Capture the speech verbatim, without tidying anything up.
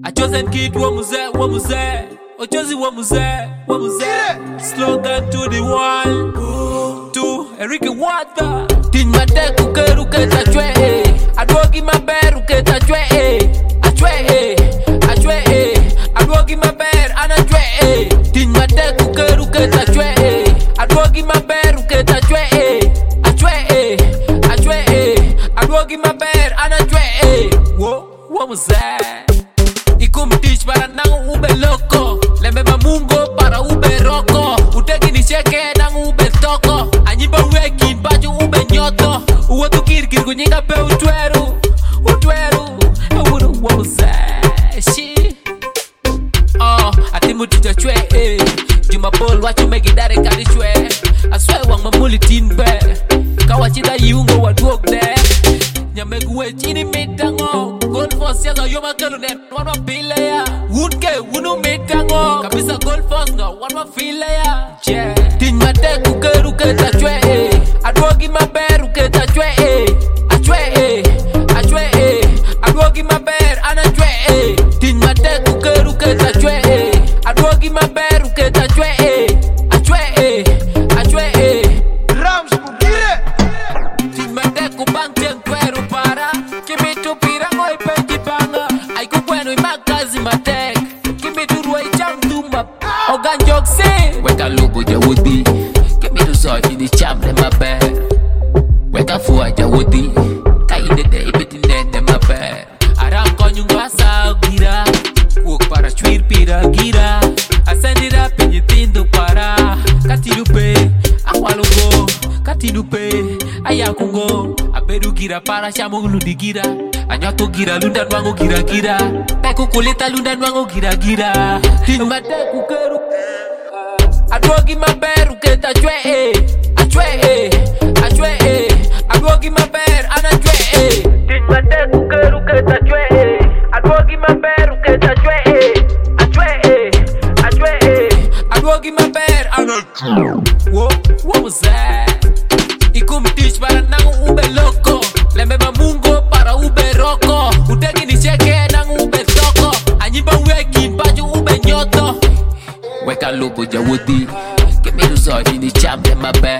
A chosen kid wa muzee, wa muzee. Ochozi wa muzee, wa muzee. Slogan to the world. To Enrique Wata. Tin mate kukeru ke tachwe. Adwogi maberu ke tachwe. Achwe. Achwe. Adwogi maber anachwe. Tin mate kukeru ke tachwe. Adwogi maberu ke tachwe. Achwe. Achwe. Adwogi maber anachwe. Wo, wa muzee. Ikumtish para nangu ube loko. Lembeba mungo para ube roko. Uteki ni cheke nangu ube toko. Anyiba wekin baju ube nyoto. Uwe tu kirkir kunyinga pe utweru. Utweru. Uru wauza. Shi. Oh, atimu tuja chwe eh. Juma bol wachu megidare kari chwe. Aswe wang mamuli tinbe. Kawachida yungo wadwok de. Nyamegwe chini mitango. Gold force yaga yoma kalunen. Wanwa pile ya Woodke wunu mitango. Kabisa gold force nga wanwa file ya yeah. Tin mate kukeru ke tachwe Adwogi maberu ke tachwe Achwe Achwe Adwogi maber anachwe Tin mate kukeru ke tachwe Adwogi maberu ke tachwe Achwe Achwe Rams kugire Tin mate kubang tiang kweru para Kimitu pira ngoi penji banga Ay kukwenu imakazi matek Kimitu ruwa icham tumba Ogan jokse Weka lubu jawudi Kimitu soy ini cham de maber Weka fuwa jawudi Kaide de ibiti nende maber Aram konyunga sa gira Wuk para chwir pira gira Asendira penye tindu para Katilupe Akwalungo Katilupe Ayakungo Aberu gira para shamu ludi gira Anyoto gira lundan wango gira gira Peku kulita lundan wango gira gira Timate kukeru Adwogi maberu ke tachwe Achwe Achwe Adwogi maber anachwe Timate kukeru ke tachwe Adwogi maberu ke tachwe Achwe Achwe Adwogi maber anachwe Wo, wo muzee Ikumtish para nangu ube loko Lembeba mungo para ube roko Uteki ni cheke nangu ube toko Anyiba weki baju ube nyoto Weka lupu jawudi Kimiru soy ini cham de maber